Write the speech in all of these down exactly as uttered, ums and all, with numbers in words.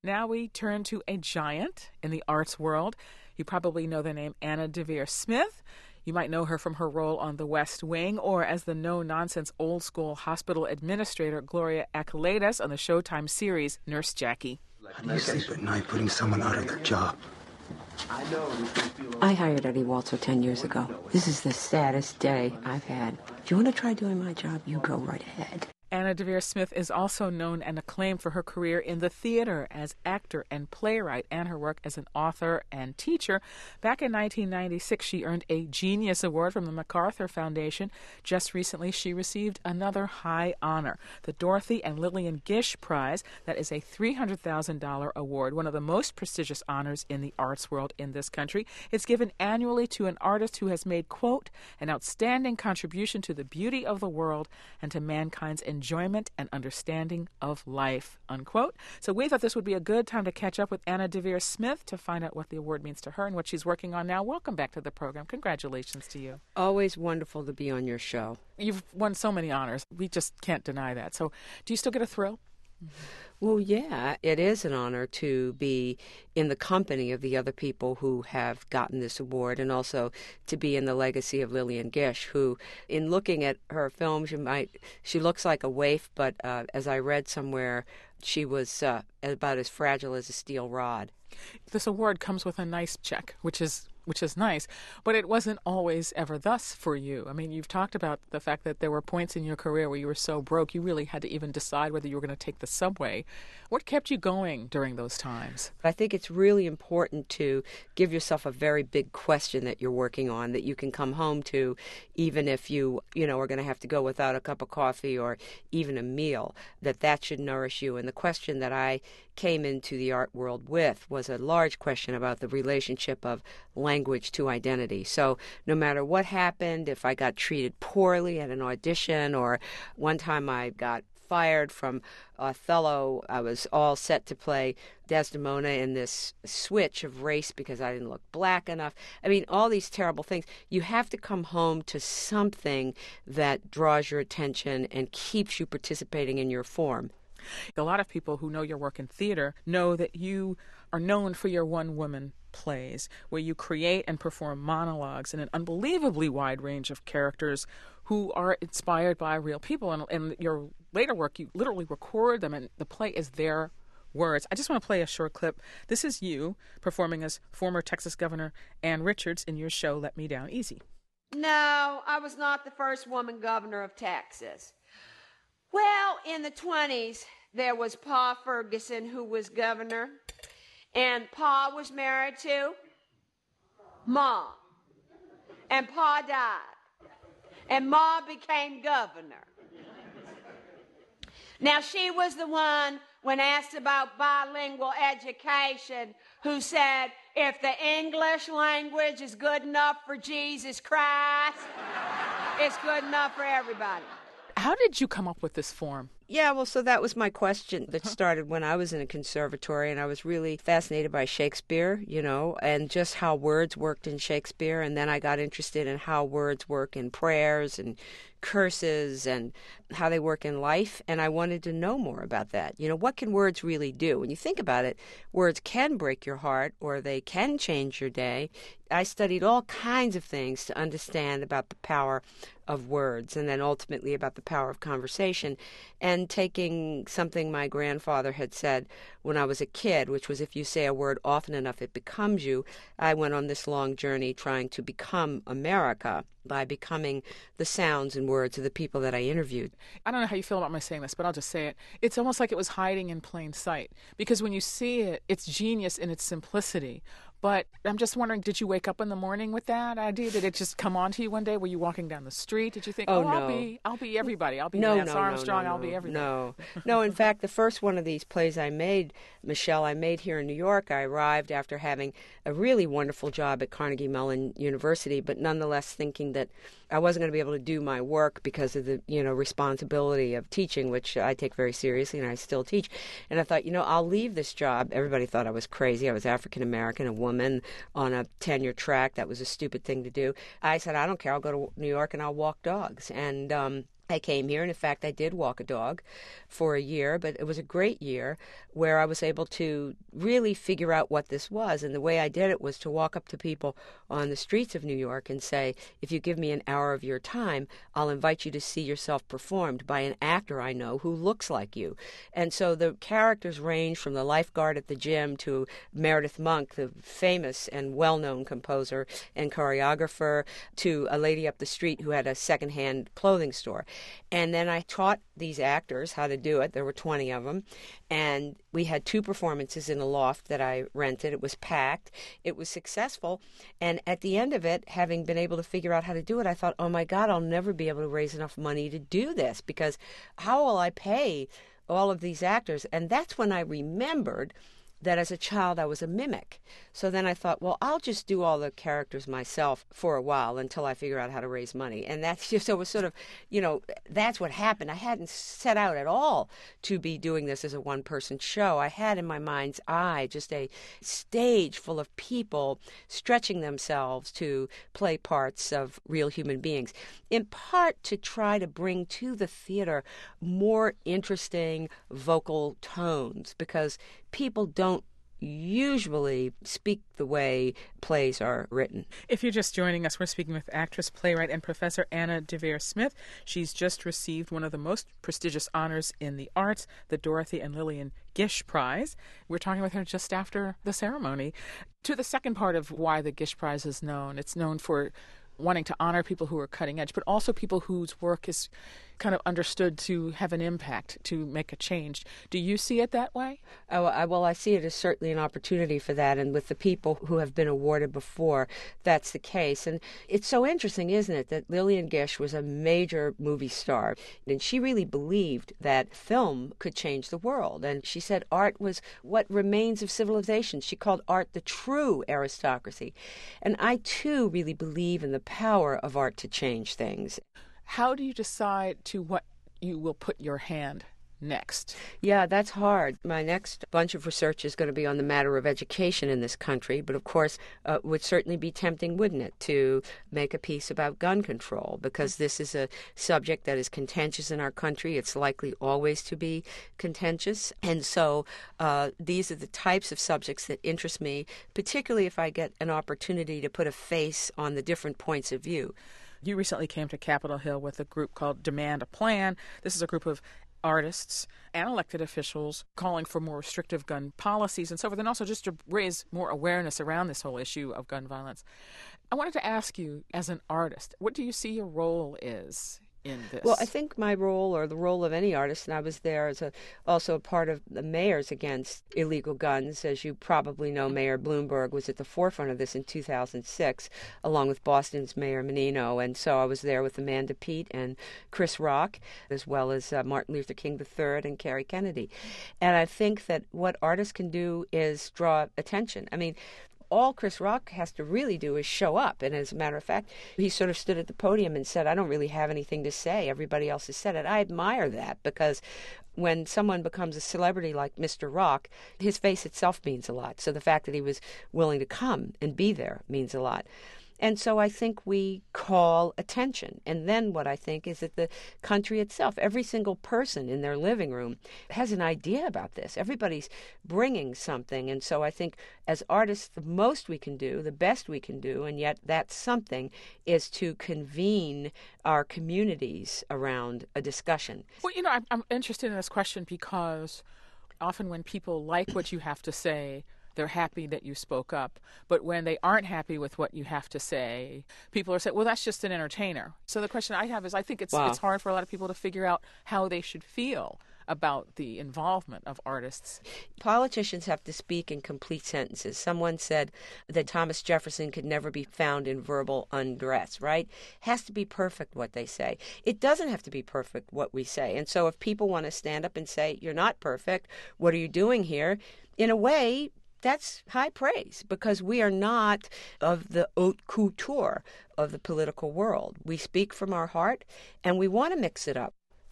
Now we turn to a giant in the arts world. You probably know the name Anna Deavere Smith. You might know her from her role on The West Wing or as the no-nonsense old-school hospital administrator Gloria Akalaitis on the Showtime series Nurse Jackie. How do you sleep at night putting someone out of their job? I hired Eddie Walter ten years ago. This is the saddest day I've had. If you want to try doing my job, you go right ahead. Anna Deavere Smith is also known and acclaimed for her career in the theater as actor and playwright and her work as an author and teacher. Back in nineteen ninety-six, she earned a Genius Award from the MacArthur Foundation. Just recently, she received another high honor, the Dorothy and Lillian Gish Prize. That is a three hundred thousand dollars award, one of the most prestigious honors in the arts world in this country. It's given annually to an artist who has made, quote, an outstanding contribution to the beauty of the world and to mankind's enjoyment and understanding of life, unquote. So we thought this would be a good time to catch up with Anna Deavere Smith to find out what the award means to her and what she's working on now. Welcome back to the program. Congratulations to you. Always wonderful to be on your show. You've won so many honors. We just can't deny that. So do you still get a thrill? Well, yeah, it is an honor to be in the company of the other people who have gotten this award, and also to be in the legacy of Lillian Gish, who, in looking at her films, you might she looks like a waif, but uh, as I read somewhere, she was uh, about as fragile as a steel rod. This award comes with a nice check, which is which is nice, but it wasn't always ever thus for you. I mean, you've talked about the fact that there were points in your career where you were so broke you really had to even decide whether you were going to take the subway. What kept you going during those times? I think it's really important to give yourself a very big question that you're working on, that you can come home to, even if you, you know, are going to have to go without a cup of coffee or even a meal, that that should nourish you. And the question that I came into the art world with was a large question about the relationship of language to identity. So no matter what happened, if I got treated poorly at an audition, or one time I got fired from Othello, I was all set to play Desdemona in this switch of race because I didn't look black enough. I mean, all these terrible things. You have to come home to something that draws your attention and keeps you participating in your form. A lot of people who know your work in theater know that you are known for your one-woman plays, where you create and perform monologues in an unbelievably wide range of characters who are inspired by real people. And in your later work, you literally record them, and the play is their words. I just want to play a short clip. This is you performing as former Texas Governor Ann Richards in your show, Let Me Down Easy. No, I was not the first woman governor of Texas. Well, in the twenties, there was Pa Ferguson, who was governor, and Pa was married to Ma, and Pa died, and Ma became governor. Now, she was the one, when asked about bilingual education, who said, if the English language is good enough for Jesus Christ, it's good enough for everybody. How did you come up with this form? Yeah, well, so that was my question that started when I was in a conservatory, and I was really fascinated by Shakespeare, you know, and just how words worked in Shakespeare. And then I got interested in how words work in prayers and curses and how they work in life. And I wanted to know more about that. You know, what can words really do? When you think about it, words can break your heart or they can change your day. I studied all kinds of things to understand about the power of words, and then ultimately about the power of conversation. And taking something my grandfather had said when I was a kid, which was, if you say a word often enough, it becomes you. I went on this long journey trying to become America by becoming the sounds and words of the people that I interviewed. I don't know how you feel about my saying this, but I'll just say it. It's almost like it was hiding in plain sight, because when you see it, it's genius in its simplicity. But I'm just wondering, did you wake up in the morning with that idea? Did it just come on to you one day? Were you walking down the street? Did you think, oh, oh no. I'll be I'll be everybody. I'll be no, Lance no, Armstrong. No, no, I'll be everybody. No, no. In fact, the first one of these plays I made, Michelle, I made here in New York. I arrived after having a really wonderful job at Carnegie Mellon University, but nonetheless thinking that I wasn't going to be able to do my work because of the, you know, responsibility of teaching, which I take very seriously, and I still teach. And I thought, you know, I'll leave this job. Everybody thought I was crazy. I was African American, a woman on a tenure track. That was a stupid thing to do. I said, I don't care. I'll go to New York and I'll walk dogs. And um, I came here, and in fact, I did walk a dog for a year, but it was a great year where I was able to really figure out what this was. And the way I did it was to walk up to people on the streets of New York and say, if you give me an hour of your time, I'll invite you to see yourself performed by an actor I know who looks like you. And so the characters range from the lifeguard at the gym to Meredith Monk, the famous and well-known composer and choreographer, to a lady up the street who had a secondhand clothing store. And then I taught these actors how to do it. There were twenty of them. And we had two performances in a loft that I rented. It was packed. It was successful. And at the end of it, having been able to figure out how to do it, I thought, oh, my God, I'll never be able to raise enough money to do this, because how will I pay all of these actors? And that's when I remembered that as a child I was a mimic. So then I thought, well, I'll just do all the characters myself for a while until I figure out how to raise money. And that's just, so it was sort of, you know, that's what happened. I hadn't set out at all to be doing this as a one-person show. I had in my mind's eye just a stage full of people stretching themselves to play parts of real human beings, in part to try to bring to the theater more interesting vocal tones, because people don't usually speak the way plays are written. If you're just joining us, we're speaking with actress, playwright, and Professor Anna Deavere Smith. She's just received one of the most prestigious honors in the arts, the Dorothy and Lillian Gish Prize. We're talking with her just after the ceremony. To the second part of why the Gish Prize is known, it's known for wanting to honor people who are cutting edge, but also people whose work is kind of understood to have an impact, to make a change. Do you see it that way? Oh, I, well, I see it as certainly an opportunity for that. And with the people who have been awarded before, that's the case. And it's so interesting, isn't it, that Lillian Gish was a major movie star. And she really believed that film could change the world. And she said art was what remains of civilization. She called art the true aristocracy. And I, too, really believe in the power of art to change things. How do you decide to what you will put your hand next? Yeah, that's hard. My next bunch of research is going to be on the matter of education in this country, but of course uh, would certainly be tempting, wouldn't it, to make a piece about gun control, because this is a subject that is contentious in our country. It's likely always to be contentious. And so uh, these are the types of subjects that interest me, particularly if I get an opportunity to put a face on the different points of view. You recently came to Capitol Hill with a group called Demand a Plan. This is a group of artists and elected officials calling for more restrictive gun policies and so forth, and also just to raise more awareness around this whole issue of gun violence. I wanted to ask you, as an artist, what do you see your role is in this? Well, I think my role, or the role of any artist, and I was there as a, also a part of the Mayors Against Illegal Guns. As you probably know, Mayor Bloomberg was at the forefront of this in two thousand six, along with Boston's Mayor Menino. And so I was there with Amanda Peet and Chris Rock, as well as uh, Martin Luther King the third and Kerry Kennedy. And I think that what artists can do is draw attention. I mean, all Chris Rock has to really do is show up. And as a matter of fact, he sort of stood at the podium and said, I don't really have anything to say. Everybody else has said it. I admire that, because when someone becomes a celebrity like Mister Rock, his face itself means a lot. So the fact that he was willing to come and be there means a lot. And so I think we call attention. And then what I think is that the country itself, every single person in their living room has an idea about this. Everybody's bringing something. And so I think as artists, the most we can do, the best we can do, and yet that something is to convene our communities around a discussion. Well, you know, I'm, I'm interested in this question because often when people like what you have to say, they're happy that you spoke up. But when they aren't happy with what you have to say, people are saying, well, that's just an entertainer. So the question I have is, I think it's wow. it's hard for a lot of people to figure out how they should feel about the involvement of artists. Politicians have to speak in complete sentences. Someone said that Thomas Jefferson could never be found in verbal undress, right? Has to be perfect what they say. It doesn't have to be perfect what we say. And so if people want to stand up and say, you're not perfect, what are you doing here? In a way, that's high praise, because we are not of the haute couture of the political world. We speak from our heart, and we want to mix it up.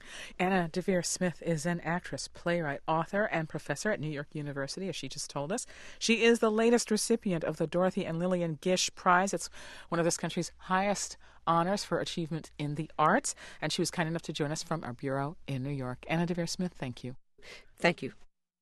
Anna Deavere Smith is an actress, playwright, author, and professor at New York University, as she just told us. She is the latest recipient of the Dorothy and Lillian Gish Prize. It's one of this country's highest honors for achievement in the arts, and she was kind enough to join us from our bureau in New York. Anna Deavere Smith, thank you. Thank you.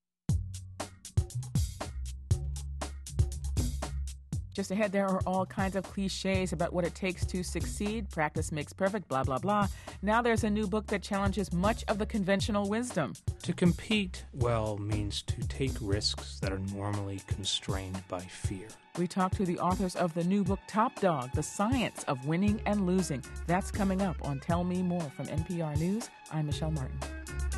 Just ahead, there are all kinds of cliches about what it takes to succeed. Practice makes perfect, blah, blah, blah. Now there's a new book that challenges much of the conventional wisdom. To compete well means to take risks that are normally constrained by fear. We talk to the authors of the new book, Top Dog, The Science of Winning and Losing. That's coming up on Tell Me More from N P R News. I'm Michelle Martin.